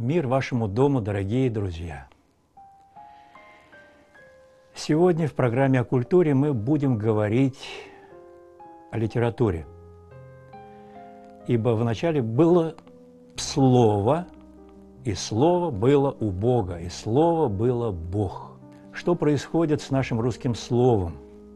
Мир вашему дому, дорогие друзья! Сегодня в программе о культуре мы будем говорить о литературе. Ибо вначале было Слово, и Слово было у Бога, и Слово было Бог. Что происходит с нашим русским словом?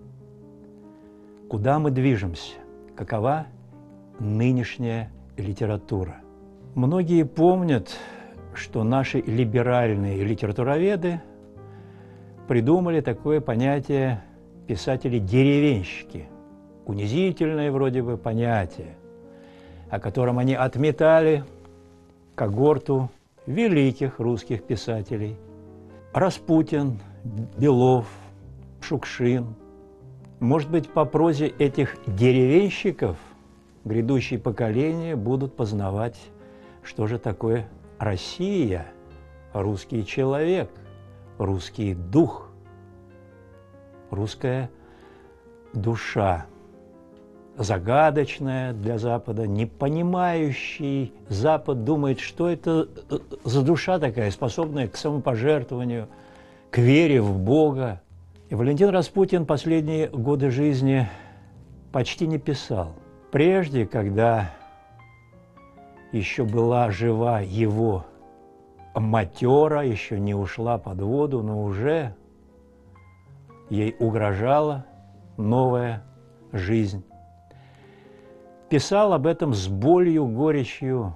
Куда мы движемся? Какова нынешняя литература? Многие помнят, что наши либеральные литературоведы придумали такое понятие писатели-деревенщики. Унизительное вроде бы понятие, о котором они отметали когорту великих русских писателей. Распутин, Белов, Шукшин. Может быть, по прозе этих деревенщиков грядущие поколения будут познавать, что же такое Россия, русский человек, русский дух, русская душа, загадочная для Запада, не понимающий Запад думает, что это за душа такая, способная к самопожертвованию, к вере в Бога. И Валентин Распутин последние годы жизни почти не писал. Прежде, когда еще была жива его матера, еще не ушла под воду, но уже ей угрожала новая жизнь. Писал об этом с болью, горечью.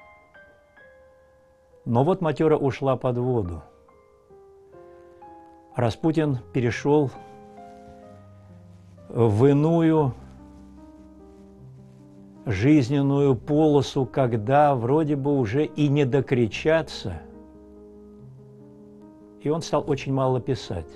Но вот матера ушла под воду. Распутин перешел в иную жизненную полосу, когда вроде бы уже и не докричаться, и он стал очень мало писать.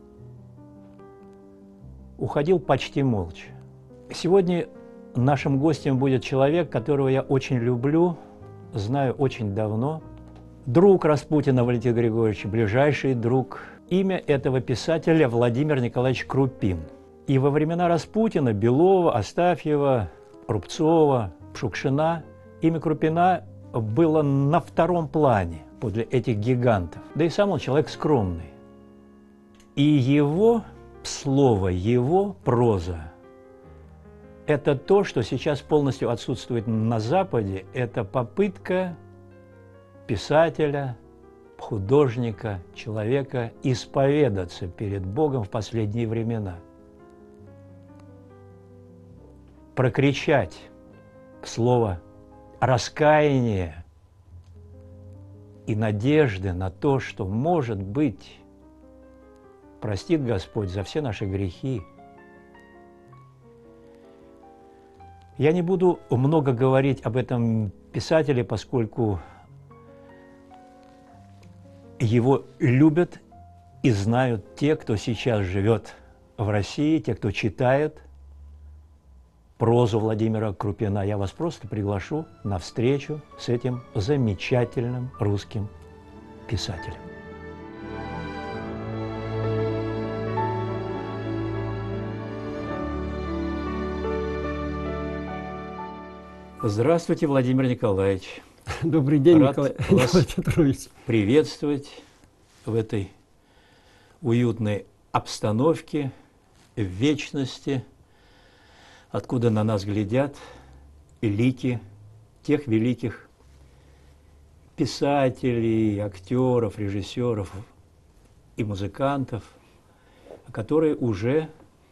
Уходил почти молча. Сегодня нашим гостем будет человек, которого я очень люблю, знаю очень давно. Друг Распутина Валентин Григорьевич, ближайший друг. Имя этого писателя Владимир Николаевич Крупин. И во времена Распутина, Белова, Астафьева, Рубцова, Шукшина имя Крупина было на втором плане подле этих гигантов. Да и сам он человек скромный. И его слово, его проза – это то, что сейчас полностью отсутствует на Западе. Это попытка писателя, художника, человека исповедаться перед Богом в последние времена. Прокричать слово раскаяния и надежды на то, что, может быть, простит Господь за все наши грехи. Я не буду много говорить об этом писателе, поскольку его любят и знают те, кто сейчас живет в России, те, кто читает прозу Владимира Крупина. Я вас просто приглашу на встречу с этим замечательным русским писателем. Здравствуйте, Владимир Николаевич. Добрый день, Рад Николай Петрович. Приветствовать в этой уютной обстановке, в вечности, откуда на нас глядят лики тех великих писателей, актеров, режиссеров и музыкантов, которые уже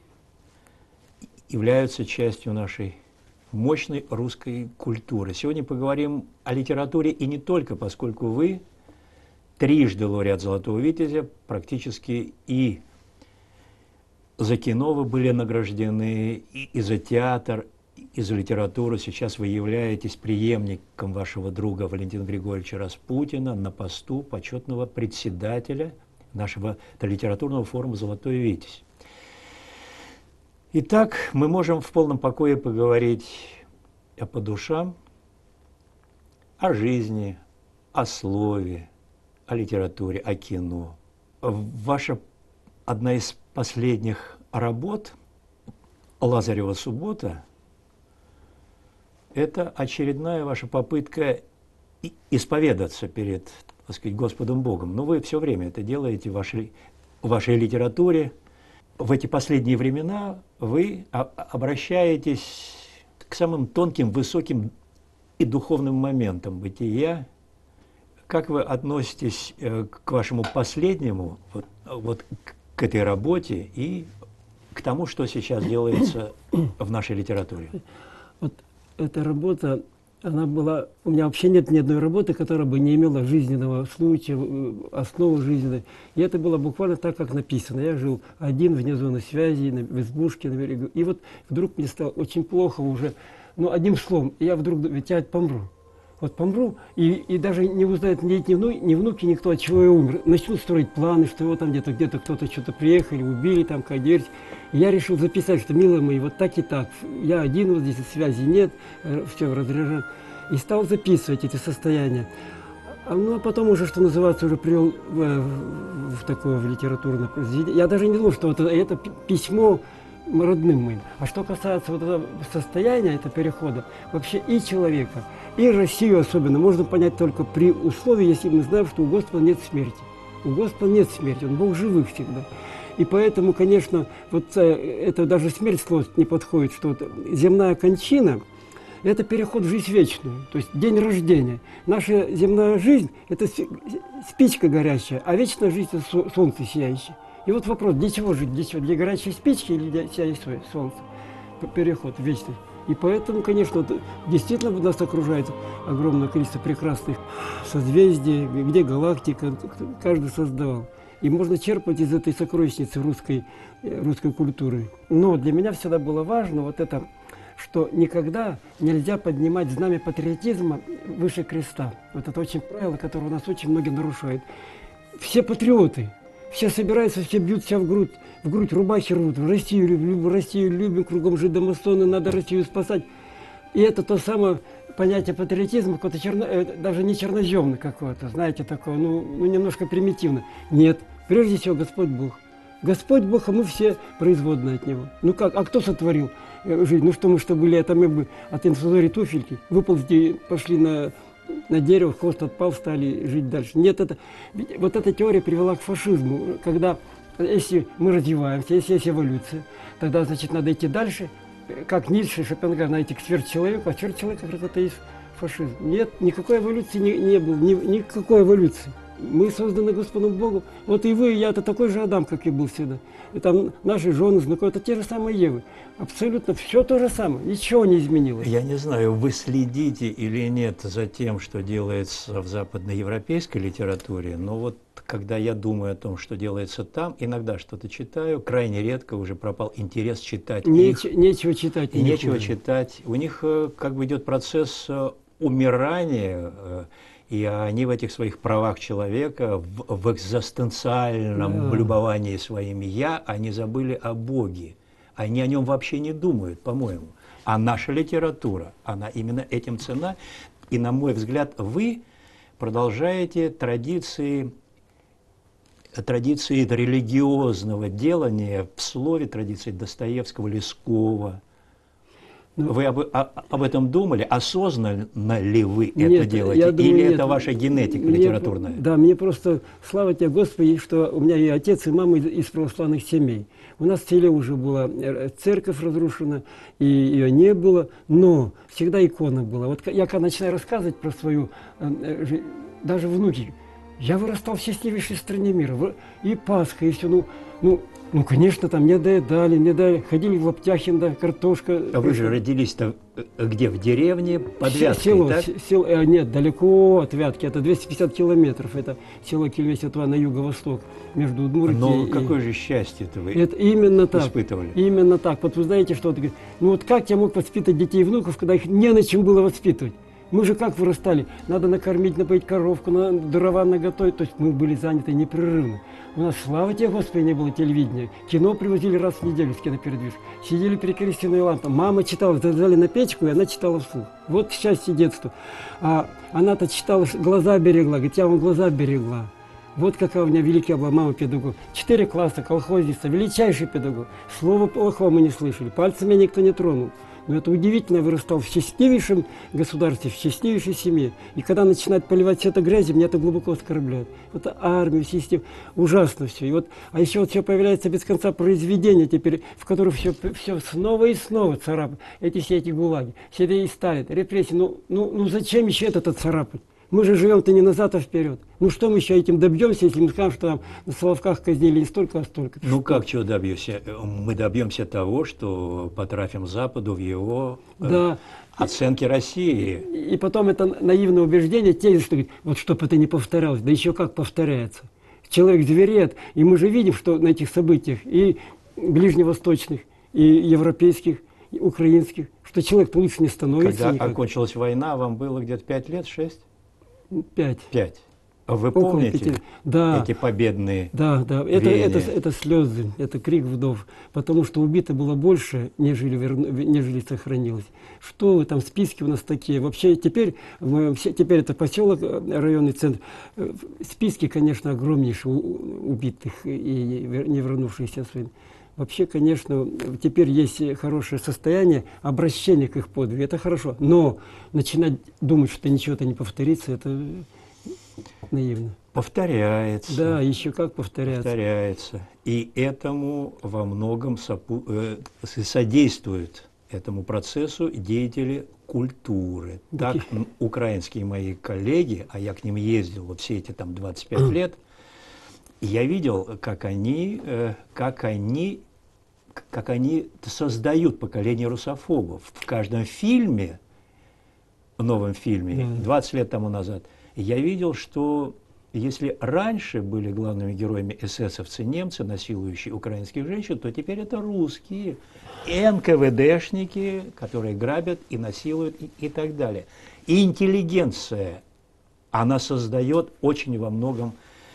являются частью нашей мощной русской культуры. Сегодня поговорим о литературе и не только, поскольку вы трижды лауреат «Золотого витязя», практически и за кино вы были награждены, и за театр, и за литературу. Сейчас вы являетесь преемником вашего друга Валентина Григорьевича Распутина на посту почетного председателя нашего литературного форума «Золотой витязь». Итак, мы можем в полном покое поговорить по душам, о жизни, о слове, о литературе, о кино. Ваша одна из последних работ «Лазарева суббота» – это очередная ваша попытка исповедаться перед, так сказать, Господом Богом. Но вы все время это делаете в вашей литературе. В эти последние времена вы обращаетесь к самым тонким, высоким и духовным моментам бытия. Как вы относитесь к вашему последнему, вот к этой работе и к тому, что сейчас делается в нашей литературе? Вот эта работа, она была... У меня вообще нет ни одной работы, которая бы не имела жизненного случая, основы жизненной. И это было буквально так, как написано. Я жил один, вне зоны связи, в избушке на берегу. И вот вдруг мне стало очень плохо уже. Ну, одним словом, я вдруг, ведь я помру. Вот помру, и даже не узнают ни внуки, никто, от чего я умер. Начнут строить планы, что его там где-то кто-то что-то приехали, убили, там, кадерь. И я решил записать, что, милые мои, вот так и так. Я один, вот здесь связи нет, все разряжен. И стал записывать эти состояния. Ну, а потом уже, что называется, уже привел в такое в литературное произведение. Я даже не думал, что вот это письмо родным моим. А что касается вот этого состояния, этого перехода, вообще и человека, и Россию особенно можно понять только при условии, если мы знаем, что у Господа нет смерти. У Господа нет смерти, Он Бог живых всегда. И поэтому, конечно, вот это даже смерть слово не подходит, что вот земная кончина – это переход в жизнь вечную, то есть день рождения. Наша земная жизнь – это спичка горячая, а вечная жизнь – это солнце сияющее. И вот вопрос, для чего жить? Для чего? Для горячей спички или для сияющего солнца? Переход в вечность. И поэтому, конечно, вот, действительно нас окружает огромное количество прекрасных созвездий, где галактика, каждый создавал. И можно черпать из этой сокровищницы русской культуры. Но для меня всегда было важно вот это, что никогда нельзя поднимать знамя патриотизма выше креста. Вот это очень правило, которое у нас очень многие нарушают. Все патриоты. Все собираются, все бьют себя в грудь рубахи рвут. Россию любим, кругом жидомасоны, надо Россию спасать. И это то самое понятие патриотизма, какое-то даже не черноземное какое-то, знаете, такое, ну немножко примитивно. Нет, прежде всего Господь Бог. Господь Бог, а мы все производные от Него. Ну как, а кто сотворил жизнь? Ну что мы, что были, это мы бы от инфузории туфельки, выползли, пошли на дерево, хвост отпал, стали жить дальше. Нет, вот эта теория привела к фашизму, когда, если мы развиваемся, если есть эволюция, тогда, значит, надо идти дальше, как Ницше, Шопенгауэр, надо идти к сверхчеловеку, а сверхчеловек как раз это и есть фашизм. Нет, никакой эволюции не было, никакой эволюции. Мы созданы Господом Богом. Вот и вы, и я, это такой же Адам, как и был всегда. И там наши жены, знакомые, это те же самые Евы. Абсолютно все то же самое, ничего не изменилось. Я не знаю, вы следите или нет за тем, что делается в западноевропейской литературе, но вот когда я думаю о том, что делается там, иногда что-то читаю, крайне редко уже пропал интерес читать их. Нечего читать. И нечего читать. У них как бы идет процесс умирания, и они в этих своих правах человека, в экзистенциальном любовании своими «я», они забыли о Боге. Они о нем вообще не думают, по-моему. А наша литература, она именно этим ценна. И, на мой взгляд, вы продолжаете традиции религиозного делания в слове, традиции Достоевского, Лескова. Вы об этом думали? Осознанно ли вы это делаете? Думаю, или это ваша генетика литературная? Да, мне просто, слава тебе, Господи, что у меня и отец, и мама из православных семей. У нас в селе уже была церковь разрушена, и ее не было, но всегда икона была. Вот я когда начинаю рассказывать про свою жизнь, даже внуки, я вырастал в счастливейшей стране мира, и Пасха, и все, ну, конечно, там не доедали, ходили в лаптяхин, да, картошка. А вы же родились-то где, в деревне, под Вяткой, село, так? Нет, далеко от Вятки, это 250 километров, это село Кельмесетва на юго-восток, между Удмуртией. Но какое же счастье-то вы именно испытывали? Так, именно так. Вот вы знаете, что это, ну вот как я мог воспитать детей и внуков, когда их не на чем было воспитывать? Мы же как вырастали? Надо накормить, напоить коровку, дрова наготовить. То есть мы были заняты непрерывно. У нас, слава тебе, Господи, не было телевидения. Кино привозили раз в неделю с кинопередвижкой. Сидели при керосиновой лампе. Мама читала, залезали на печку, и она читала вслух. Вот счастье детства. А она-то читала, глаза берегла. Говорит, я вам глаза берегла. Вот какая у меня великая была мама педагог. 4 класса, колхозница, величайший педагог. Слова плохого мы не слышали. Пальцем меня никто не тронул. Но это удивительно, я вырастал в счастливейшем государстве, в счастливейшей семье. И когда начинают поливать все это грязью, меня это глубоко оскорбляет. Это армия, система, ужасно все. И вот, а еще вот все появляется без конца произведения теперь, в которых все снова и снова царапают. Все эти гулаги, все эти Сталин, репрессии. Ну зачем еще это царапать? Мы же живем-то не назад, а вперед. Ну что мы еще этим добьемся, если мы скажем, что там на Соловках казнили не столько, а столько? Ну как чего добьемся? Мы добьемся того, что потрафим Западу в его оценке России. И потом это наивное убеждение, тезис, что вот чтобы это не повторялось, да еще как повторяется. Человек звереет, и мы же видим, что на этих событиях и ближневосточных, и европейских, и украинских, что человек лучше не становится. Когда никак. окончилась война, вам было где-то 5 лет, 6? 5. 5. Вы помните эти победные это слезы, это крик вдов, потому что убито было больше, нежели сохранилось. Что вы там, списки у нас такие? Вообще теперь это поселок, районный центр. Списки, конечно, огромнейшие убитых и не вернувшихся с войны. Вообще, конечно, теперь есть хорошее состояние, обращение к их подвигу, это хорошо. Но начинать думать, что ничего-то не повторится, это наивно. Повторяется. Да, еще как повторяется. Повторяется. И этому во многом содействуют этому процессу деятели культуры. Так, украинские мои коллеги, а я к ним ездил вот все эти там 25 лет, я видел, как они создают поколение русофобов. В каждом фильме, в новом фильме, 20 лет тому назад, я видел, что если раньше были главными героями эсэсовцы, немцы, насилующие украинских женщин, то теперь это русские, НКВДшники, которые грабят и насилуют и так далее. И интеллигенция, она создает очень во многом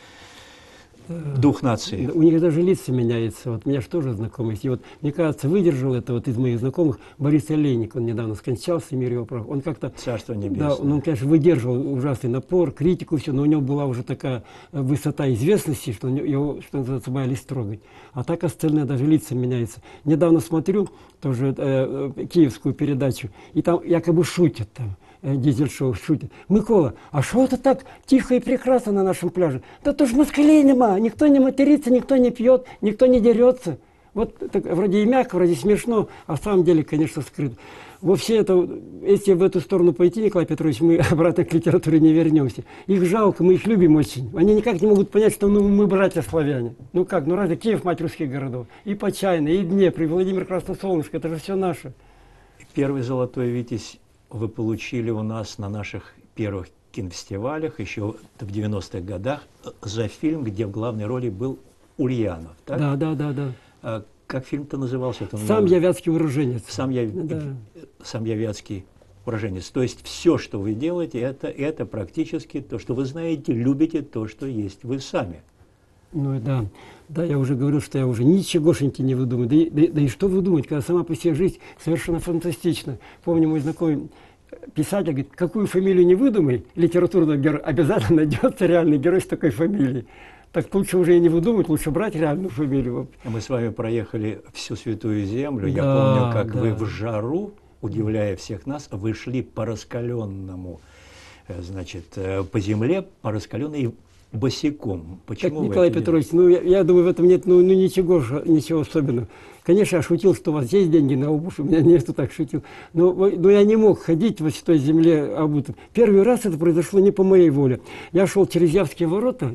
дух нации. У них даже лица меняются. Вот у меня же тоже знакомый есть. И вот, мне кажется, выдержал это вот из моих знакомых Борис Олейник. Он недавно скончался, мир его прав. Он как-то... Царство небесное. Да, он, конечно, выдерживал ужасный напор, критику, все, но у него была уже такая высота известности, что его, что называется, боялись трогать. А так остальные даже лица меняются. Недавно смотрю тоже киевскую передачу, и там якобы шутят там. Дизель-шоу шутит. Микола, а что это так тихо и прекрасно на нашем пляже? Да то ж москалей нема, никто не матерится, никто не пьет, никто не дерется. Вот так, вроде и мягко, вроде смешно, а в самом деле, конечно, скрыто. Во все это, если в эту сторону пойти, Николай Петрович, мы обратно к литературе не вернемся. Их жалко, мы их любим очень. Они никак не могут понять, что мы братья-славяне. Ну как, ну разве Киев мать русских городов? И Почайна, и Днепр, и Владимир Красносолнышко, это же все наше. Первый золотой витязь вы получили у нас на наших первых кинофестивалях еще в 90-х годах за фильм, где в главной роли был Ульянов. Так? Да. А как фильм-то назывался? «Сам я вятский уроженец». «Сам я вятский уроженец». То есть все, что вы делаете, это практически то, что вы знаете, любите то, что есть вы сами. Ну да. Да, я уже говорил, что я уже ничегошеньки не выдумаю. Да и что выдумать, когда сама по себе жизнь совершенно фантастична. Помню, мой знакомый писатель говорит, какую фамилию не выдумай, литературного героя, обязательно найдется реальный герой с такой фамилией. Так лучше уже и не выдумать, лучше брать реальную фамилию. Мы с вами проехали всю Святую Землю. Я помню, как вы в жару, удивляя всех нас, вы шли по раскаленному, значит, по земле, по раскаленной босиком. Почему? Николай Петрович, я думаю, в этом нет ничего особенного. Конечно, я шутил, что у вас есть деньги на обувь, у меня нет, так шутил. Но я не мог ходить в той земле обутым. Первый раз это произошло не по моей воле. Я шел через Явские ворота.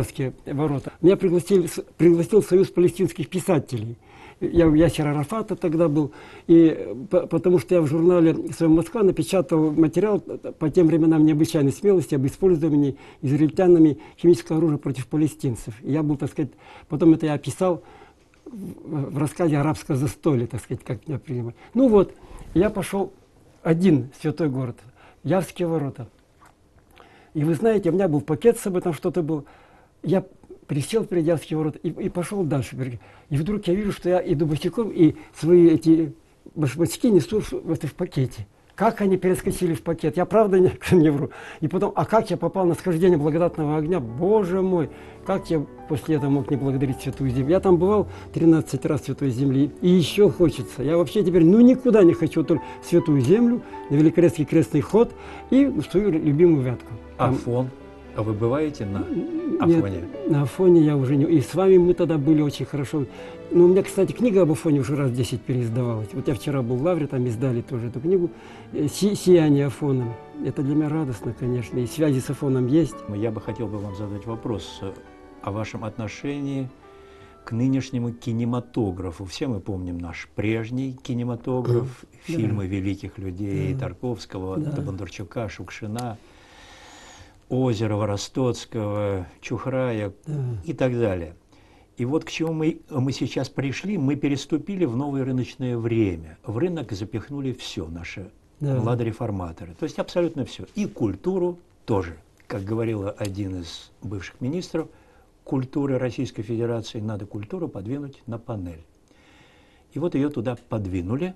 Меня пригласил Союз палестинских писателей. Я у Ясера Арафата тогда был, и потому что я в журнале своем «Москва» напечатал материал по тем временам необычайной смелости об использовании израильтянами химического оружия против палестинцев. И я был, так сказать, потом это я описал в рассказе «Арабское застолье», так сказать, как меня принимали. Ну вот, я пошел один в святой город, Явские ворота. И вы знаете, у меня был пакет с собой, там что-то было. Я присел перед Явские ворота и пошел дальше. И вдруг я вижу, что я иду босиком, и свои эти башмачки несу в пакете. как они перескочили в пакет. Я правда не вру. И потом, а как я попал на схождение благодатного огня? Боже мой, как я после этого мог не благодарить Святую Землю? Я там бывал 13 раз в Святой Земле, и еще хочется. Я вообще теперь никуда не хочу, только Святую Землю, на Великорецкий крестный ход и в свою любимую Вятку. Афон. А вы бываете на Афоне? Нет, на Афоне я уже не... И с вами мы тогда были очень хорошо. Ну, у меня, кстати, книга об Афоне уже раз 10 переиздавалась. Вот я вчера был в Лавре, там издали тоже эту книгу «Сияние Афоном». Это для меня радостно, конечно, и связи с Афоном есть. Я бы хотел вам задать вопрос о вашем отношении к нынешнему кинематографу. Все мы помним наш прежний кинематограф, фильмы великих людей Тарковского, Бондарчука, Шукшина, Озерова, Ростоцкого, Чухрая и так далее. И вот к чему мы сейчас пришли, мы переступили в новое рыночное время. В рынок запихнули все наши младореформаторы, то есть абсолютно все. И культуру тоже. Как говорил один из бывших министров культуры Российской Федерации, надо культуру подвинуть на панель. И вот ее туда подвинули.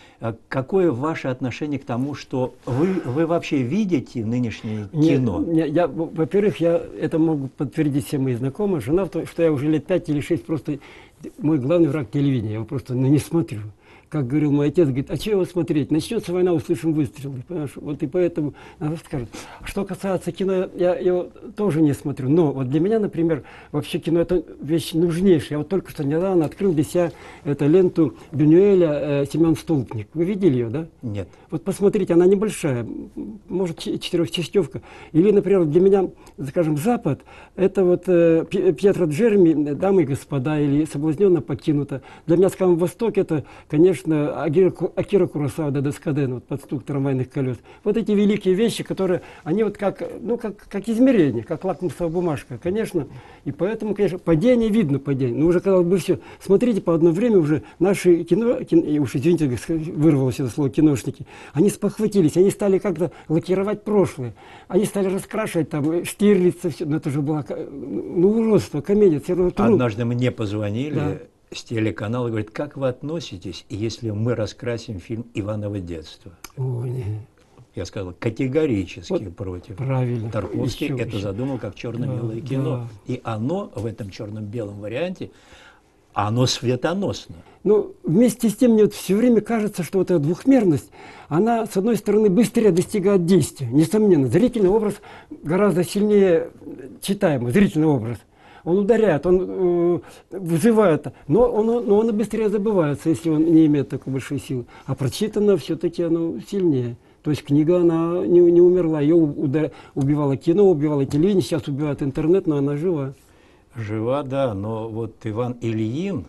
Какое ваше отношение к тому, что вы вообще видите нынешнее кино? Во-первых, это могут подтвердить все мои знакомые. Жена, что я уже лет 5 или 6 просто... Мой главный враг телевидения, я его просто не смотрю. Как говорил мой отец, говорит, а что его смотреть? Начнется война, услышим выстрелы. Понимаешь? Вот и поэтому надо сказать. Что касается кино, я его тоже не смотрю. Но вот для меня, например, вообще кино это вещь нужнейшая. Я вот только что недавно открыл для себя эту ленту Бюнюэля «Семен Столпник». Вы видели ее, да? Нет. Вот посмотрите, она небольшая, может, четырехчастевка. Или, например, для меня, скажем, Запад, это вот Пьетро Джереми «Дамы и господа» или «Соблазненно покинута». Для меня, скажем, Восток это, конечно, Акира Куросава Дэдэскаден, вот под стук трамвайных колес. Вот эти великие вещи, которые, они вот как измерение, как лакмусовая бумажка, конечно. И поэтому, конечно, падение видно, падение. Но уже, казалось бы, все. Смотрите, по одно время уже наши уж извините, вырвалось это слово, киношники, они спохватились, они стали как-то лакировать прошлое. Они стали раскрашивать там Штирлица, все. Но это же было, уродство, комедия. Однажды мне позвонили с телеканала и говорят, как вы относитесь, если мы раскрасим фильм «Иваново детство»? Ой, нет. Я сказал, категорически вот против. Правильно. Тарковский это задумал как черно-белое кино. Да. И оно в этом черно-белом варианте, оно светоносно. Ну, вместе с тем, мне вот все время кажется, что вот эта двухмерность, она, с одной стороны, быстрее достигает действия. Несомненно, зрительный образ гораздо сильнее читаемый, зрительный образ. Он ударяет, он вызывает, но он быстрее забывается, если он не имеет такой большой силы. А прочитано все-таки оно сильнее. То есть книга, она не умерла, ее убивало кино, убивало телевидение, сейчас убивает интернет, но она жива. Жива, да, но вот Иван Ильин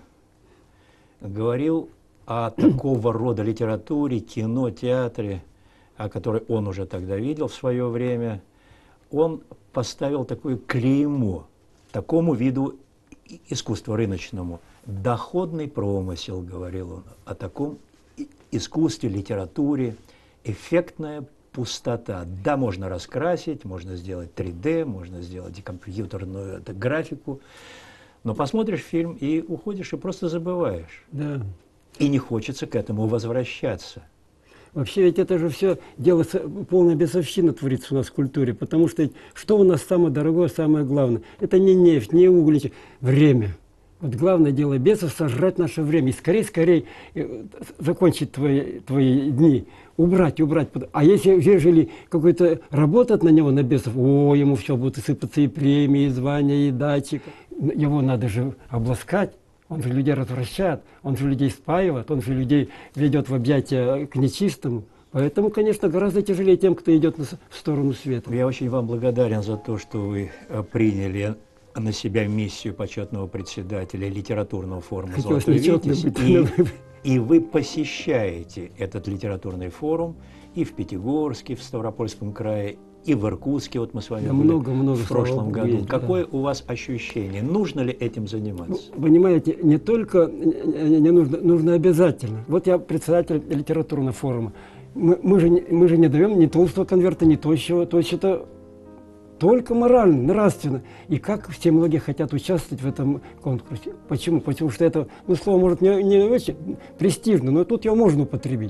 говорил о такого рода литературе, кино, театре, о которой он уже тогда видел в свое время. Он поставил такое клеймо такому виду искусства рыночному. Доходный промысел, говорил он, о таком искусстве, литературе, эффектная пустота. Да, можно раскрасить, можно сделать 3D, можно сделать компьютерную графику, но посмотришь фильм и уходишь, и просто забываешь. Да. И не хочется к этому возвращаться. Вообще ведь это же все дело, полная бесовщина творится у нас в культуре, потому что у нас самое дорогое, самое главное? Это не нефть, не уголь, время. Вот главное дело бесов — сожрать наше время. И скорее закончить твои дни, убрать. А ежели какой-то работает на него, на бесов, ему все будет сыпаться и премии, и звания, и дачи. Его надо же обласкать. Он же людей развращает, он же людей спаивает, он же людей ведет в объятия к нечистому. Поэтому, конечно, гораздо тяжелее тем, кто идет в сторону света. Я очень вам благодарен за то, что вы приняли на себя миссию почетного председателя литературного форума «Золотой Витязь». И вы посещаете этот литературный форум и в Пятигорске, в Ставропольском крае, и в Иркутске, вот мы с вами были в прошлом году. Какое у вас ощущение? Нужно ли этим заниматься? Ну, понимаете, не только не нужно обязательно. Вот я председатель литературного форума. Мы же не даем ни толстого конверта, ни тощего. То есть это только морально, нравственно. И как все многие хотят участвовать в этом конкурсе. Почему? Потому что это, слово может не очень престижно, но тут его можно употребить.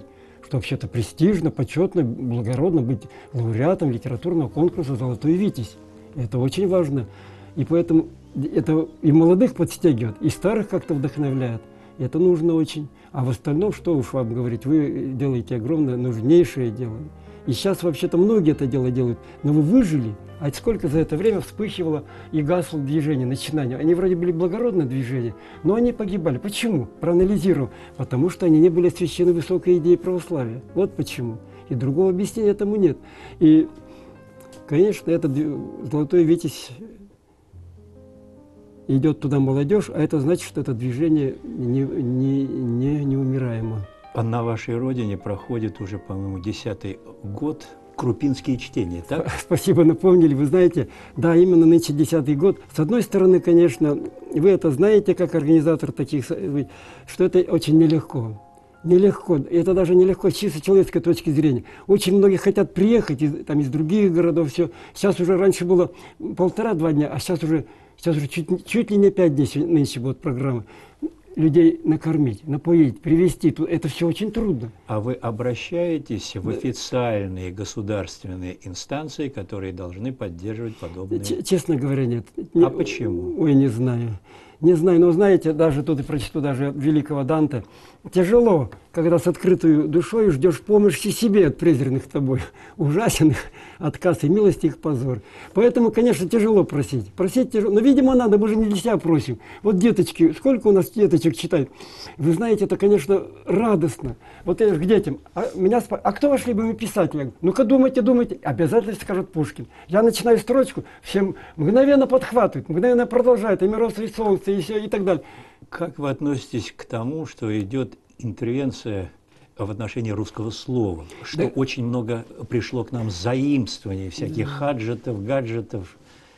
что вообще-то престижно, почетно, благородно быть лауреатом литературного конкурса «Золотой Витязь». Это очень важно. И поэтому это и молодых подстегивает, и старых как-то вдохновляет. Это нужно очень. А в остальном, что уж вам говорить, вы делаете огромное, нужнейшее дело. И сейчас вообще-то многие это дело делают, но вы выжили. А сколько за это время вспыхивало и гасло движение, начинания. Они вроде были благородные движения, но они погибали. Почему? Проанализируем. Потому что они не были освящены высокой идеей православия. Вот почему. И другого объяснения этому нет. И, конечно, этот «Золотой Витязь» идет туда молодежь, а это значит, что это движение неумираемо. А на вашей родине проходит уже, по-моему, 10-й год крупинские чтения, так? Спасибо, напомнили. Вы знаете, да, именно нынче 10-й год. С одной стороны, конечно, вы это знаете, как организатор таких, что это очень нелегко. Нелегко. Это даже нелегко с чисто человеческой точки зрения. Очень многие хотят приехать из других городов. Все. Сейчас уже раньше было 1,5-2 дня, а сейчас уже чуть ли не 5 дней нынче будет программа. Людей накормить, напоить, привезти. Это все очень трудно. А вы обращаетесь в официальные государственные инстанции, которые должны поддерживать подобные? Честно говоря, нет. А почему? Ой, не знаю. Не знаю, но знаете, даже тут и прочту даже великого Данте. Тяжело, когда с открытой душой ждешь помощи себе от презренных тобой. Ужасен их отказ и милости их позор. Поэтому, конечно, тяжело просить. Просить тяжело. Но, видимо, надо, мы же не для себя просим. Вот деточки, сколько у нас деточек читают. Вы знаете, это, конечно, радостно. Вот я к детям. А кто ваш любимый писатель? Я говорю, ну-ка думайте, думайте. Обязательно скажут Пушкин. Я начинаю строчку, всем мгновенно подхватывают, мгновенно продолжают. И миров и солнце, и все, и так далее. Как вы относитесь к тому, что идет интервенция в отношении русского слова, что очень много пришло к нам заимствований, всяких хаджетов, гаджетов?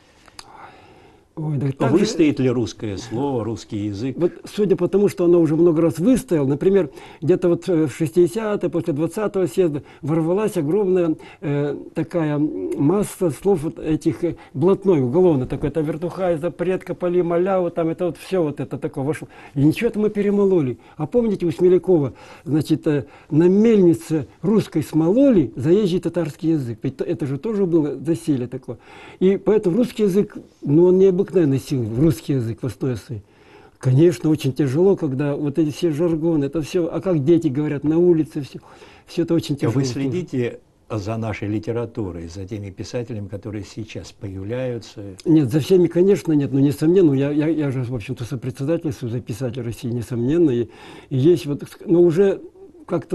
Ой, да выстоит ли русское слово, русский язык? Вот судя по тому, что оно уже много раз выстоял, например, где-то вот в 60-е, после 20-го съезда ворвалась огромная такая масса слов вот этих блатной, уголовно, такой, это вертухай, запретка, поли, маляву, там это вот все вот это такое вошло. И ничего это мы перемололи. А помните у Смелякова, значит, на мельнице русской смололи заезжий татарский язык. Ведь это же тоже было засилие такое. И поэтому русский язык, ну, он необыкновенный силы в русский язык в основе своей. Конечно, очень тяжело, когда вот эти все жаргоны, это все, а как дети говорят на улице, все это очень тяжело. Вы следите за нашей литературой, за теми писателями, которые сейчас появляются? Нет, за всеми, конечно, нет, но несомненно, я же, в общем-то, сопредседатель Союза писателей России, несомненно, и есть вот, но уже как-то,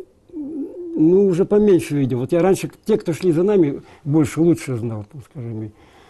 ну, уже поменьше видим. Вот я раньше, те, кто шли за нами, больше, лучше знал, так скажем.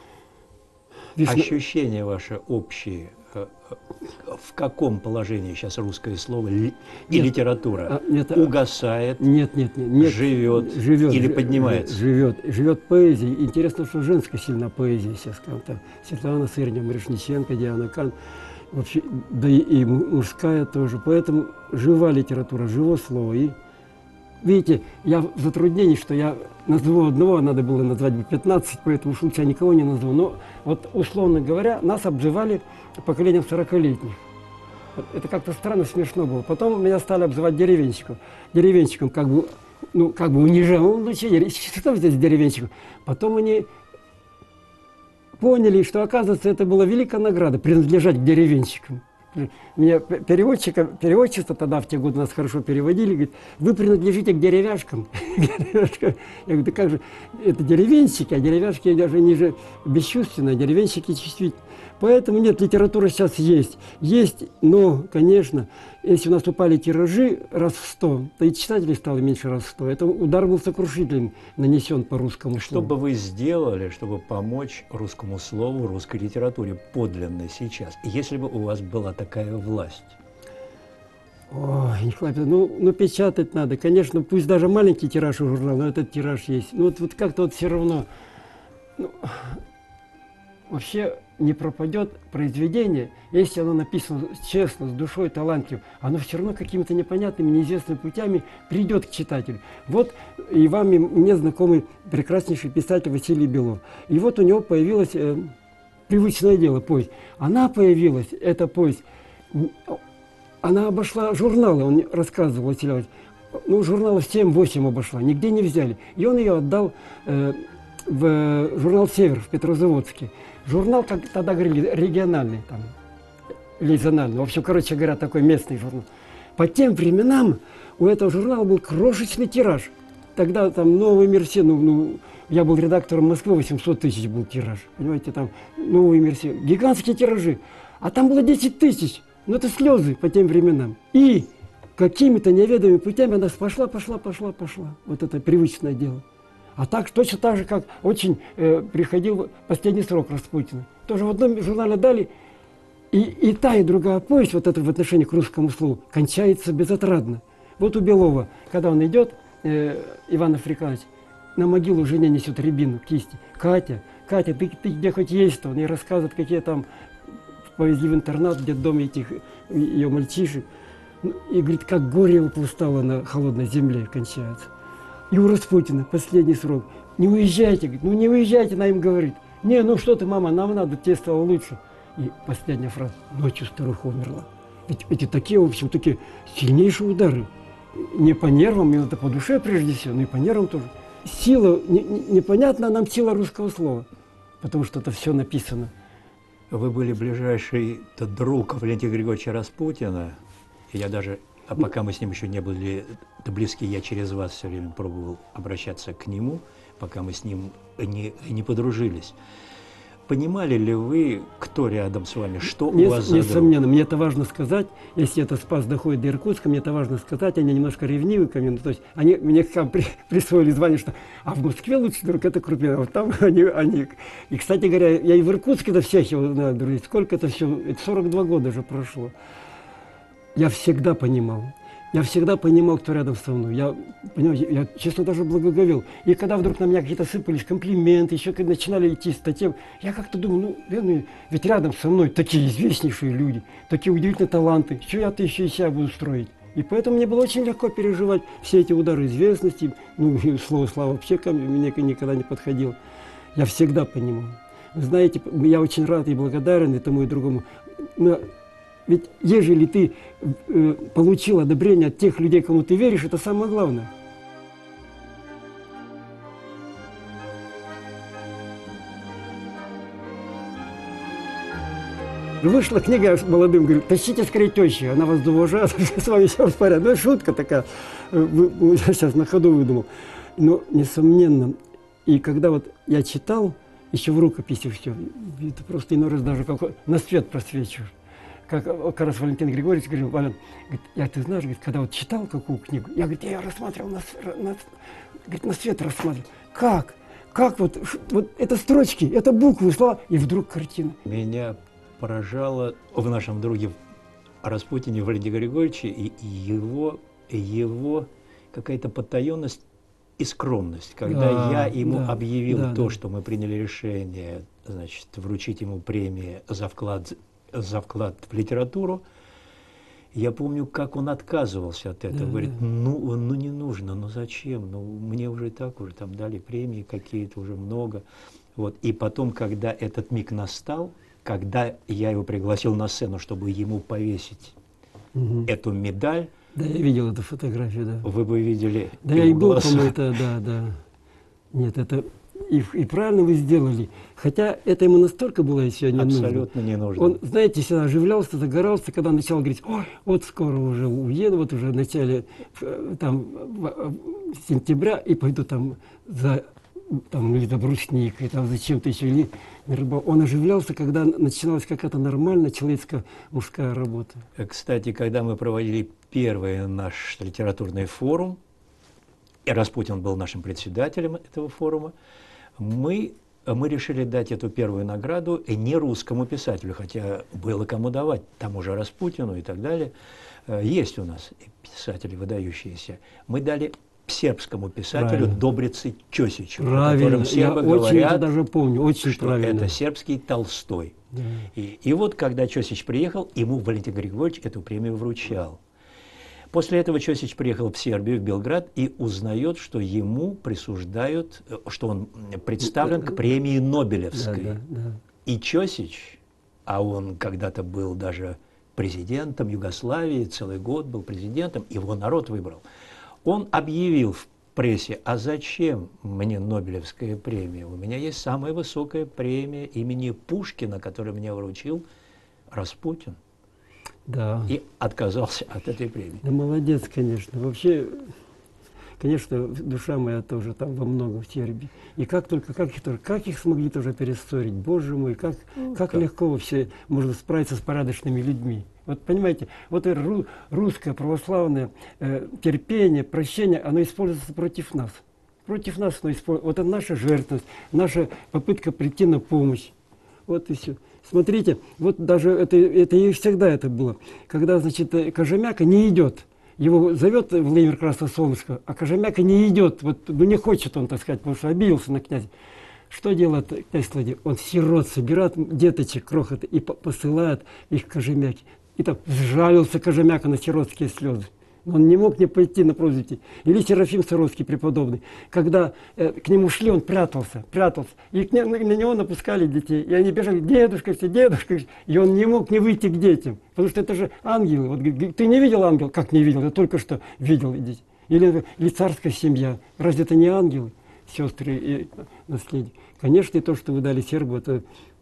Ощущения ваши общие, в каком положении сейчас русское слово и литература угасает, живет или поднимается? Живет поэзия. Интересно, что женская сильная поэзия сейчас, там, Светлана Сырнева, Мирошниченко, Диана Кан, вообще, да и мужская тоже. Поэтому жива литература, живо слово. И видите, я в затруднении, что я назову одного, надо было назвать бы 15, поэтому уж лучше я никого не назову. Но вот, условно говоря, нас обзывали поколением 40-летних. Вот это как-то странно, смешно было. Потом меня стали обзывать деревенщиком. Деревенщиком как бы, ну, как бы унижая. Ну, что здесь деревенщиком? Потом они поняли, что, оказывается, это была великая награда принадлежать к деревенщикам. Меня переводчица тогда, в те годы нас хорошо переводили, говорит, вы принадлежите к деревяшкам. Я говорю, да как же, это деревенщики, а деревяшки даже ниже бесчувственные, а деревенщики чувствительные. Поэтому нет, литература сейчас есть. Есть, но, конечно, если у нас упали тиражи раз в 100, то и читателей стало меньше раз в 100. Это удар был сокрушительным нанесен по русскому слову. Что бы вы сделали, чтобы помочь русскому слову, русской литературе подлинной сейчас, если бы у вас была такая власть? Ой, Николай Петрович, ну печатать надо. Конечно, пусть даже маленький тираж у журнала, но этот тираж есть. Ну вот как-то вот все равно... Ну, вообще не пропадет произведение, если оно написано честно, с душой, талантливо, оно все равно какими-то непонятными, неизвестными путями придет к читателю. Вот и вам, и мне знакомый прекраснейший писатель Василий Белов. И вот у него появилась привычное дело, повесть. Она появилась, эта повесть, она обошла журналы, он рассказывал, Василий Иванович. ну, журналов 7-8 обошла, нигде не взяли. И он ее отдал в журнал «Север» в Петрозаводске. Журнал, как тогда говорили, региональный, там, или зональный. В общем, короче говоря, такой местный журнал. По тем временам у этого журнала был крошечный тираж. Тогда там «Новый мир», все, я был редактором Москвы, 800 тысяч был тираж. Понимаете, там «Новый мир», все, гигантские тиражи. А там было 10 тысяч. Ну, это слезы по тем временам. И какими-то неведомыми путями она пошла. Вот это привычное дело. А так, точно так же, как очень приходил «Последний срок» Распутина. Тоже в одном журнале дали, и та, и другая повесть, вот это в отношении к русскому слову, кончается безотрадно. Вот у Белова, когда он идет, Иван Африканович, на могилу жене несет рябину, кисти. Катя, ты где хоть есть-то? Он ей рассказывает, какие там повезли в интернат, где дом этих ее мальчишек. И говорит, как горе его пластало на холодной земле, кончается. И у Распутина «Последний срок». Не уезжайте, говорит, не уезжайте, она им говорит. Не, ну что ты, мама, нам надо, тебе стало лучше. И последняя фраза: ночью старуха умерла. Ведь эти такие, в общем, такие сильнейшие удары. Не по нервам, это по душе прежде всего, но и по нервам тоже. Сила, непонятна нам сила русского слова, потому что это все написано. Вы были ближайший друг Валентина Григорьевича Распутина. И я даже, а пока мы с ним еще не были близки, я через вас все время пробовал обращаться к нему, пока мы с ним не подружились. Понимали ли вы, кто рядом с вами, что у вас за друг? Несомненно, мне это важно сказать. Если это Спас доходит до Иркутска, мне это важно сказать. Они немножко ревнивы ко мне. То есть они мне присвоили звание, что в Москве лучший друг — это Крупина. А вот там они. И, кстати говоря, я и в Иркутске до всех его знаю, друзей. Сколько это все? Это 42 года же прошло. Я всегда понимал. Я всегда понимал, кто рядом со мной. Я, честно, даже благоговел. И когда вдруг на меня какие-то сыпались комплименты, еще когда начинали идти статьи, я как-то думал, ведь рядом со мной такие известнейшие люди, такие удивительные таланты, что я-то еще и себя буду строить. И поэтому мне было очень легко переживать все эти удары известности. И слово «слава» вообще ко мне никогда не подходило. Я всегда понимал. Вы знаете, я очень рад и благодарен и тому, и другому. Ведь ежели ты получил одобрение от тех людей, кому ты веришь, это самое главное. Вышла книга молодым, говорю, тащите скорее тещу, она вас уважает, с вами все в порядке. Ну, шутка такая, я сейчас на ходу выдумал. Но, несомненно, и когда вот я читал, еще в рукописи все, это просто иной раз даже как на свет просвечиваешь. Как раз Валентин Григорьевич говорил, Вален, ты знаешь, говорит, когда вот читал какую книгу, я рассматривал на свет рассматривал. Как вот это строчки, это буквы, слова, и вдруг картина. Меня поражало в нашем друге Распутине Валентине Григорьевиче и его какая-то потаенность и скромность. Когда я ему объявил то, что мы приняли решение, значит, вручить ему премию за вклад в литературу, я помню, как он отказывался от этого. Говорит, ну не нужно, ну зачем, ну мне уже и так уже там дали премии какие-то, уже много. Вот. И потом, когда этот миг настал, когда я его пригласил на сцену, чтобы ему повесить эту медаль. Да, я видел эту фотографию, да. Вы бы видели. Да, я и был, по-моему, это, да. Нет, это и правильно вы сделали. Хотя это ему настолько было еще не нужно. Абсолютно не нужно. Он, знаете, всегда оживлялся, загорался, когда он начал говорить, ой, вот скоро уже уеду, вот уже в начале сентября, и пойду там за брусникой, там зачем-то еще. Он оживлялся, когда начиналась какая-то нормальная человеческая мужская работа. Кстати, когда мы проводили первый наш литературный форум, и Распутин был нашим председателем этого форума, мы решили дать эту первую награду не русскому писателю, хотя было кому давать, тому же Распутину и так далее. Есть у нас писатели выдающиеся. Мы дали сербскому писателю Добрице Чосичу, о котором сербы говорят, даже помню, очень что правильно. Это сербский Толстой. Да. И вот, когда Чосич приехал, ему Валентин Григорьевич эту премию вручал. После этого Чосич приехал в Сербию, в Белград, и узнает, что ему присуждают, что он представлен к премии Нобелевской. Да. И Чосич, а он когда-то был даже президентом Югославии, целый год был президентом, его народ выбрал. Он объявил в прессе: а зачем мне Нобелевская премия? У меня есть самая высокая премия имени Пушкина, которую мне вручил Распутин. Да. И отказался от этой премии. Да, молодец, конечно. Вообще, конечно, душа моя тоже там во многом в Сербии. И как только, как их смогли тоже перессорить, Боже мой, как легко вообще можно справиться с порядочными людьми. Вот понимаете, вот это русское православное терпение, прощение, оно используется против нас. Против нас оно используется. Вот это наша жертвенность, наша попытка прийти на помощь. Вот и все. Смотрите, вот даже это и всегда это было. Когда, значит, Кожемяка не идет, его зовет Владимир Красносолнышко, а Кожемяка не идет, вот, ну не хочет он, так сказать, потому что обиделся на князя. Что делает князь Владимир? Он сирот собирает, деточек крохот, и посылает их к Кожемяке. И там сжалился Кожемяка на сиротские слезы. Он не мог не пойти на просьбу. Или Серафим Саровский преподобный. Когда к нему шли, он прятался. И на него напускали детей. И они бежали: дедушка, все, дедушка. И он не мог не выйти к детям. Потому что это же ангелы. Вот, ты не видел ангел? Как не видел? Я только что видел. Или царская семья. Разве это не ангелы, сестры и наследие? Конечно, и то, что вы дали сербу, это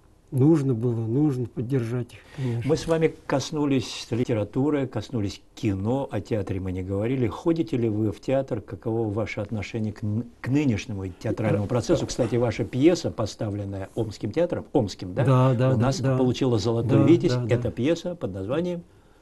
нужно поддержать их, конечно. Мы с вами коснулись литературы, коснулись кино, о театре мы не говорили. Ходите ли вы в театр? Каково ваше отношение к нынешнему театральному процессу? Кстати, ваша пьеса, поставленная Омским театром, да, у нас получила «Золотой Витязь». Это пьеса под названием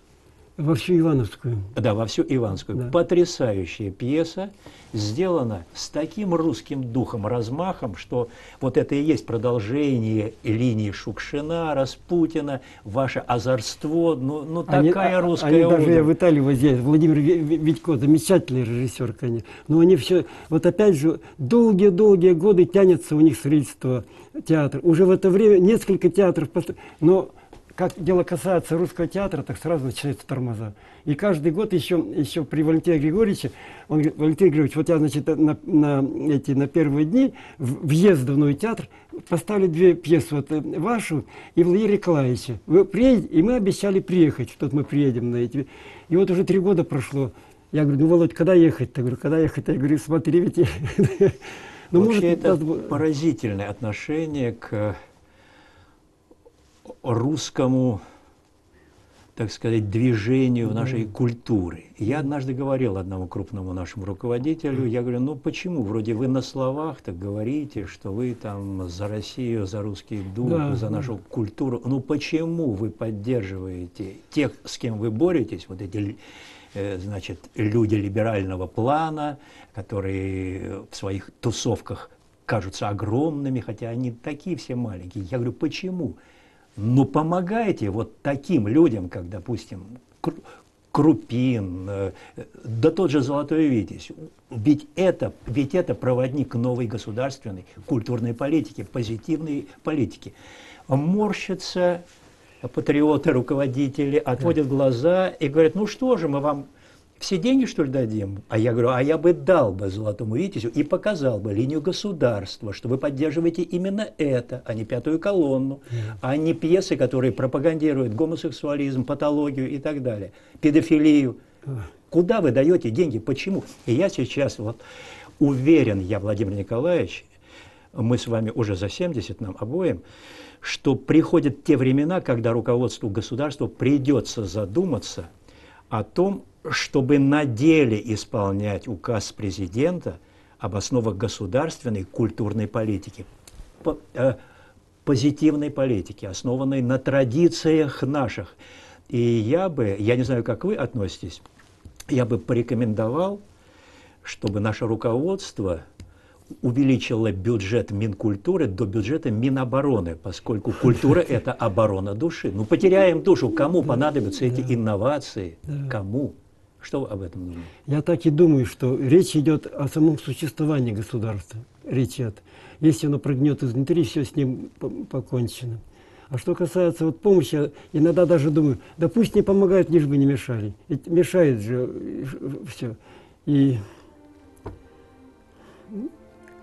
«Во всю Ивановскую». Да, «Во всю Ивановскую». Да. Потрясающая пьеса, сделана с таким русским духом, размахом, что вот это и есть продолжение линии Шукшина, Распутина, ваше озорство, ну такая русская они даже в Италии возили. Владимир Витько, замечательный режиссер, конечно. Но они все, вот опять же, долгие годы тянется у них строительство театра. Уже в это время несколько театров, но как дело касается русского театра, так сразу начинаются тормоза. И каждый год еще при Валентине Григорьевиче, он говорит: Валентин Григорьевич, вот я, значит, на первые дни въезда в новый театр поставлю 2 пьесы, вот, вашу и Владимира Николаевича. Вы приедете, и мы обещали приехать, что мы приедем на эти. И вот уже 3 года прошло. Я говорю: ну, Володь, когда ехать-то? Я говорю, смотри, ведь... Вообще это поразительное отношение к русскому, так сказать, движению нашей культуры. Я однажды говорил одному крупному нашему руководителю, я говорю: ну почему, вроде вы на словах так говорите, что вы там за Россию, за русский дух, за нашу культуру, ну почему вы поддерживаете тех, с кем вы боретесь, вот эти, значит, люди либерального плана, которые в своих тусовках кажутся огромными, хотя они такие все маленькие. Я говорю: почему? Ну, помогайте вот таким людям, как, допустим, Крупин, да тот же Золотой Витязь. Ведь это проводник новой государственной культурной политики, позитивной политики. Морщатся патриоты, руководители, отводят глаза и говорят: ну что же, мы вам все деньги, что ли, дадим? А я говорю: а я бы дал бы Золотому Витязю и показал бы линию государства, что вы поддерживаете именно это, а не «Пятую колонну», а не пьесы, которые пропагандируют гомосексуализм, патологию и так далее, педофилию. Куда вы даете деньги? Почему? И я сейчас вот уверен, Владимир Николаевич, мы с вами уже за 70, нам обоим, что приходят те времена, когда руководству государства придется задуматься о том, чтобы на деле исполнять указ президента об основах государственной культурной политики, позитивной политики, основанной на традициях наших. И я не знаю, как вы относитесь, я бы порекомендовал, чтобы наше руководство увеличило бюджет Минкультуры до бюджета Минобороны, поскольку культура – это оборона души. Ну, потеряем душу, кому понадобятся эти инновации? Кому? Что вы об этом думаете? Я так и думаю, что речь идет о самом существовании государства. Речь идет. Если оно прогнет изнутри, все с ним покончено. А что касается вот помощи, я иногда даже думаю: да пусть не помогают, лишь бы не мешали. Ведь мешает же все. И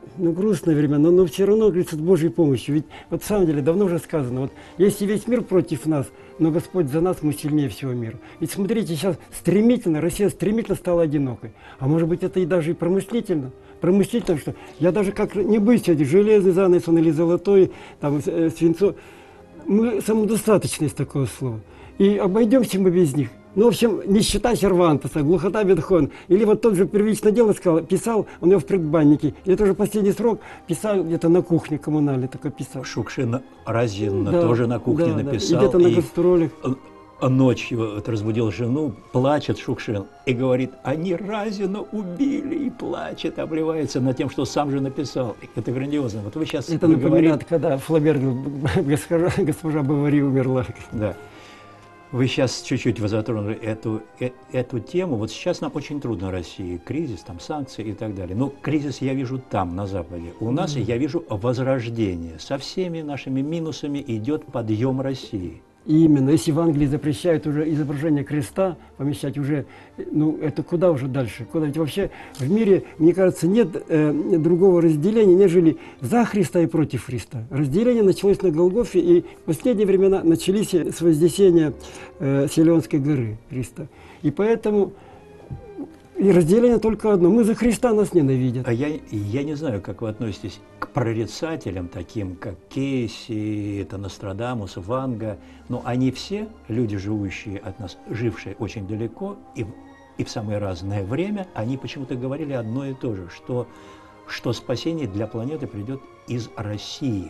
Ну, грустное время, но все равно, говорится, с Божьей помощью. Ведь вот в самом деле давно уже сказано, вот если весь мир против нас, но Господь за нас, мы сильнее всего мира. Ведь смотрите, сейчас стремительно, Россия стремительно стала одинокой. А может быть, это и даже и промыслительно. Промыслительно, что я даже как не боюсь сегодня, железный занавес он или золотой, там, свинцо. Мы самодостаточны из такого слова. И обойдемся мы без них. Ну, в общем, нищета Сервантеса, глухота Бетховена. Или вот тот же первичное дело сказал, писал, он его в предбаннике. И это уже последний срок, писал где-то на кухне коммунальной, такой писал. Шукшин Разин Да, тоже на кухне да, написал. Да. И где-то на гастролях. Ночью вот разбудил жену, плачет Шукшин и говорит, они Разина убили, и плачет, обливается над тем, что сам же написал. Это грандиозно. Вот вы сейчас это напоминает, когда Флабер, госпожа Бавари умерла. Да. Вы сейчас чуть-чуть затронули эту тему. Вот сейчас нам очень трудно в России. Кризис, там, санкции и так далее. Но кризис я вижу там, на Западе. У нас я вижу возрождение. Со всеми нашими минусами идет подъем России. Именно, если в Англии запрещают уже изображение креста помещать, уже, ну, это куда уже дальше? Куда? Ведь вообще в мире, мне кажется, нет другого разделения, нежели за Христа и против Христа. Разделение началось на Голгофе, и в последние времена начались с вознесения Силионской горы Христа. И поэтому и разделение только одно. Мы за Христа, нас ненавидят. А я не знаю, как вы относитесь к прорицателям, таким как Кейси, это Нострадамус, Ванга. Но они все, люди, живущие от нас, жившие очень далеко и в самое разное время, они почему-то говорили одно и то же, что спасение для планеты придет из России.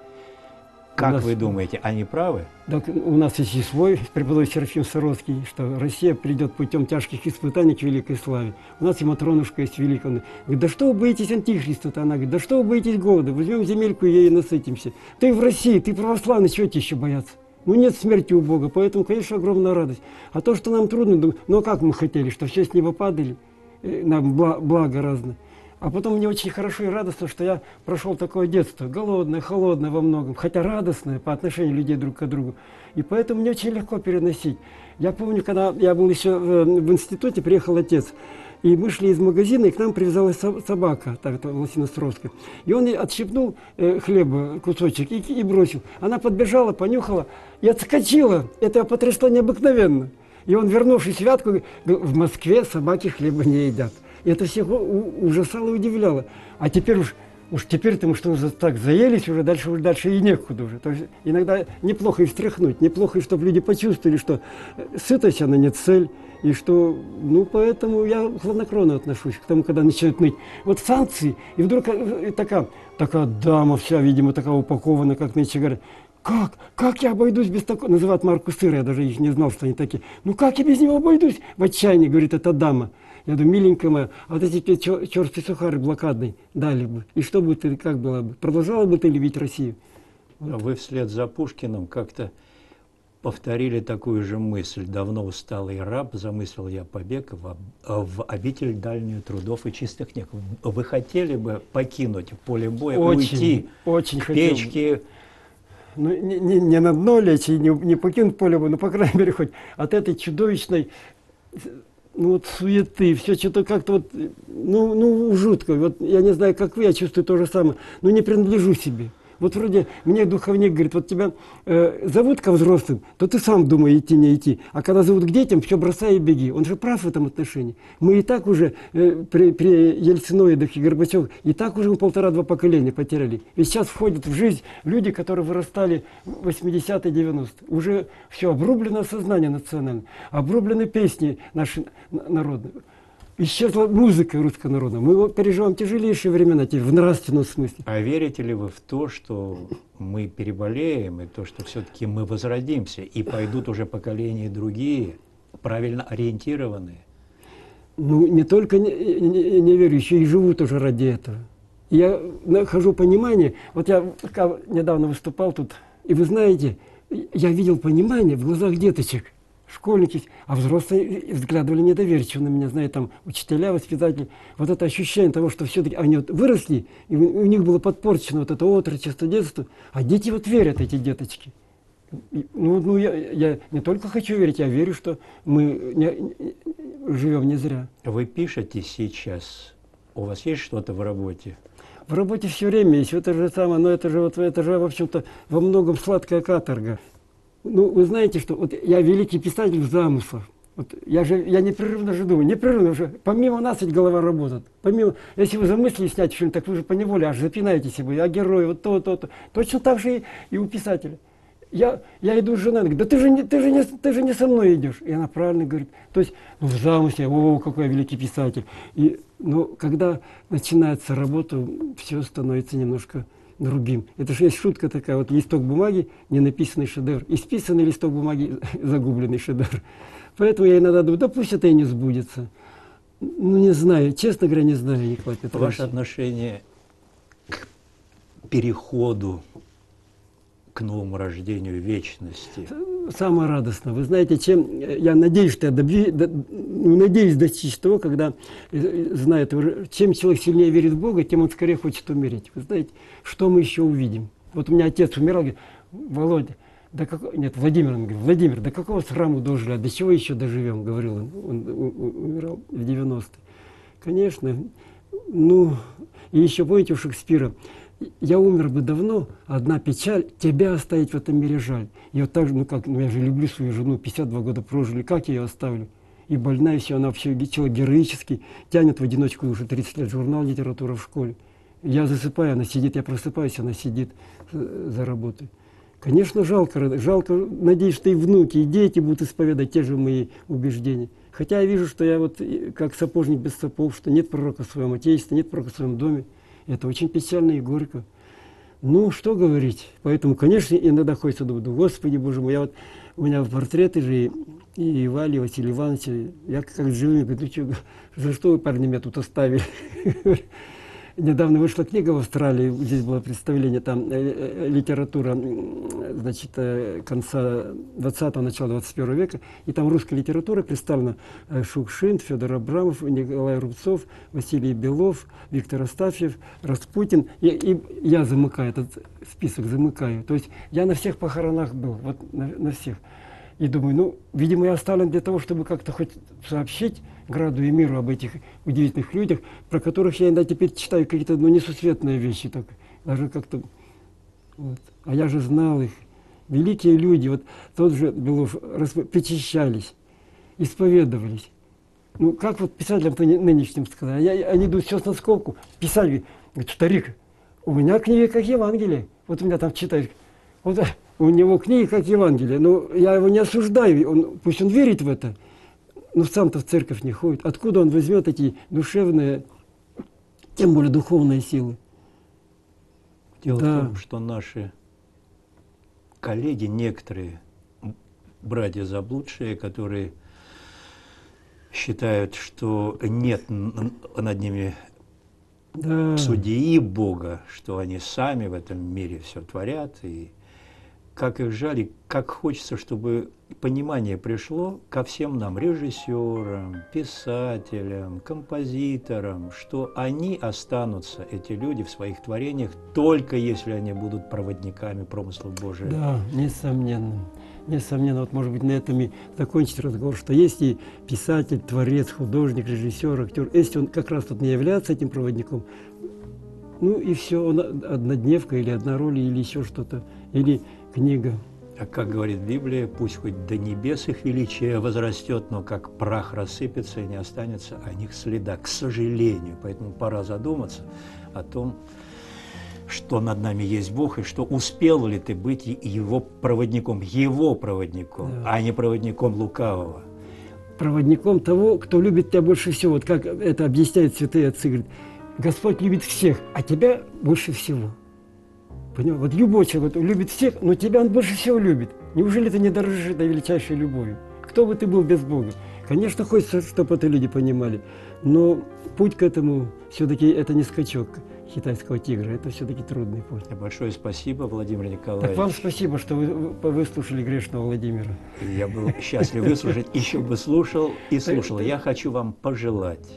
Как вы думаете, они правы? Так, у нас есть и свой преподобный Серафим Саровский, что Россия придет путем тяжких испытаний к великой славе. У нас и Матронушка есть великая. Она говорит, да что вы боитесь антихриста-то? Она говорит, да что вы боитесь голода? Возьмем земельку и ей насытимся. Ты в России, ты православный, чего тебе еще бояться? Ну нет смерти у Бога, поэтому, конечно, огромная радость. А то, что нам трудно, ну как мы хотели, что все с неба падали, нам благо разное. А потом мне очень хорошо и радостно, что я прошел такое детство, голодное, холодное во многом, хотя радостное по отношению людей друг к другу. И поэтому мне очень легко переносить. Я помню, когда я был еще в институте, приехал отец, и мы шли из магазина, и к нам привязалась собака, так, Лосиностровская. И он ей отщипнул хлеба, кусочек, и бросил. Она подбежала, понюхала и отскочила. Это потрясло необыкновенно. И он, вернувшись в Вятку, говорит, в Москве собаки хлеба не едят. И это всех ужасало и удивляло. А теперь уж теперь-то мы что так заелись, уже дальше и некуда уже. То есть иногда неплохо и встряхнуть, неплохо, и чтобы люди почувствовали, что сытость, она не цель. И что, ну, поэтому я хладнокровно отношусь к тому, когда начинают ныть. Вот санкции, и вдруг такая дама вся, видимо, такая упакована, как нынче говорят. Как я обойдусь без такого? Называют марку сыра, я даже их не знал, что они такие. Ну как я без него обойдусь? В отчаянии, говорит эта дама. Я думаю, миленькая моя, а вот эти черствый сухарь блокадный дали бы. И что бы ты, как было бы? Продолжала бы ты любить Россию? Вот. Вы вслед за Пушкиным как-то повторили такую же мысль. Давно усталый раб, замыслил я побег в обитель дальнюю трудов и чистых книг. Вы хотели бы покинуть поле боя, уйти очень к печке? Ну, не на дно лечь и не покинуть поле боя, но, по крайней мере, хоть от этой чудовищной, ну, вот, суеты, все что-то как-то вот, ну, жутко. Вот я не знаю, как вы, я чувствую то же самое. Но не принадлежу себе. Вот вроде мне духовник говорит, вот тебя зовут ко взрослым, то ты сам думай, идти, не идти. А когда зовут к детям, все бросай и беги. Он же прав в этом отношении. Мы и так уже при Ельциноидах и Горбачевых, и так уже 1,5-2 поколения потеряли. И сейчас входят в жизнь люди, которые вырастали в 80-е, 90-е. Уже все, обрублено сознание национальное, обрублены песни наши народные. Исчезла музыка руссконародная. Мы переживаем тяжелейшие времена в нравственном смысле. А верите ли вы в то, что мы переболеем, и то, что все-таки мы возродимся, и пойдут уже поколения другие, правильно ориентированные? Ну, не только не верю, еще и живу тоже ради этого. Я нахожу понимание. Вот я недавно выступал тут, и вы знаете, я видел понимание в глазах деточек. Школьники, а взрослые взглядывали недоверчиво на меня, знаете, там учителя, воспитатели. Вот это ощущение того, что все-таки они вот выросли, и у них было подпорчено вот это отрочество, детство, а дети вот верят, эти деточки. Ну я не только хочу верить, я верю, что мы живем не зря. Вы пишете сейчас, у вас есть что-то в работе? В работе все время есть, это же самое, но это же, в общем-то, во многом сладкая каторга. Ну, вы знаете, что вот я великий писатель в замыслах. Вот я непрерывно же думаю, непрерывно уже, помимо нас ведь голова работает. Помимо, если вы замыслили снять фильм, так вы же поневоле аж запинаете себя, а герой, вот то. Точно так же и у писателя. Я иду с женой, она говорит, да ты же не со мной идешь. И она правильно говорит. То есть, ну, в замысле, о, какой я великий писатель. И, ну, когда начинается работа, все становится немножко другим. Это же есть шутка такая, вот листок бумаги, не написанный шедевр, исписанный листок бумаги, загубленный шедевр. Поэтому я иногда думаю, да пусть это и не сбудется. Ну, не знаю, честно говоря, не знаю, Николай Петрович. Ваше отношение к переходу к новому рождению вечности? Самое радостное. Вы знаете, чем я надеюсь, что я надеюсь достичь того, когда знает, чем человек сильнее верит в Бога, тем он скорее хочет умереть. Вы знаете, что мы еще увидим? Вот у меня отец умирал, говорит, Володя, Владимир, он говорит, Владимир, до какого сраму дожили, а до чего еще доживем, говорил он умирал в 90-е. Конечно, ну, и еще помните у Шекспира, я умер бы давно, одна печаль, тебя оставить в этом мире жаль. И вот так же, я же люблю свою жену, 52 года прожили, как я ее оставлю? И больная все, она вообще человек героический, тянет в одиночку уже 30 лет журнал «Литература» в школе. Я засыпаю, она сидит, я просыпаюсь, она сидит за работой. Конечно, жалко, надеюсь, что и внуки, и дети будут исповедать те же мои убеждения. Хотя я вижу, что я вот как сапожник без сапог, что нет пророка в своем отечестве, нет пророка в своем доме. Это очень печально и горько. Ну, что говорить. Поэтому, конечно, иногда хочется думать, Господи, Боже мой, у меня портреты же и Вали, и Василия Ивановича, я как живым, говорю, за что вы, парни, меня тут оставили? Недавно вышла книга в Австралии, здесь было представление, там литература, значит, конца 20-го, начала 21 века, и там русская литература представлена: Шукшин, Федор Абрамов, Николай Рубцов, Василий Белов, Виктор Астафьев, Распутин. И я замыкаю этот список, замыкаю. То есть я на всех похоронах был, вот на всех. И думаю, ну, видимо, я оставлен для того, чтобы как-то хоть сообщить граду и миру об этих удивительных людях, про которых я иногда теперь читаю какие-то, ну, несусветные вещи, так, даже как-то, вот. А я же знал их. Великие люди, вот тот же Белов, причащались, исповедовались. Ну, как вот писателям-то нынешним сказать, они идут сейчас на скобку, писали, говорит, старик, у меня книги как Евангелие, вот у меня там читают, вот у него книги как Евангелие, но я его не осуждаю, пусть он верит в это, но сам-то в церковь не ходит. Откуда он возьмет эти душевные, тем более духовные силы? Дело в том, что наши коллеги, некоторые братья заблудшие, которые считают, что нет над ними судьи Бога, что они сами в этом мире все творят, и как их жаль, и как хочется, чтобы понимание пришло ко всем нам, режиссерам, писателям, композиторам, что они останутся, эти люди, в своих творениях, только если они будут проводниками промыслов Божия. Да, несомненно. Несомненно, вот, может быть, на этом и закончить разговор, что есть и писатель, творец, художник, режиссер, актер, если он как раз тут не является этим проводником, ну и все, он однодневка или одна роль, или еще что-то, или книга. А как говорит Библия, пусть хоть до небес их величие возрастет, но как прах рассыпется и не останется о них следа, к сожалению. Поэтому пора задуматься о том, что над нами есть Бог, и что успел ли ты быть его проводником, да, а не проводником лукавого. Проводником того, кто любит тебя больше всего. Вот как это объясняют святые отцы, говорят, Господь любит всех, а тебя больше всего. Понимаете? Вот любой человек любит всех, но тебя он больше всего любит. Неужели ты не дорожишь этой величайшей любовью? Кто бы ты был без Бога? Конечно, хочется, чтобы это люди понимали, но путь к этому все-таки это не скачок китайского тигра, это все-таки трудный путь. Большое спасибо, Владимир Николаевич. Так вам спасибо, что вы выслушали грешного Владимира. Я был счастлив выслушать, еще бы слушал и слушал. Я хочу вам пожелать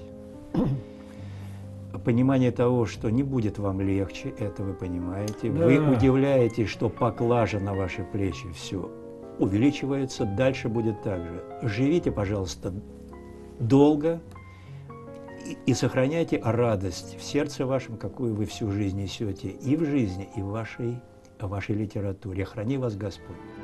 понимание того, что не будет вам легче, это вы понимаете. Да. Вы удивляетесь, что поклажа на ваши плечи все увеличивается, дальше будет так же. Живите, пожалуйста, долго и сохраняйте радость в сердце вашем, какую вы всю жизнь несете и в жизни, и в вашей литературе. Храни вас Господь.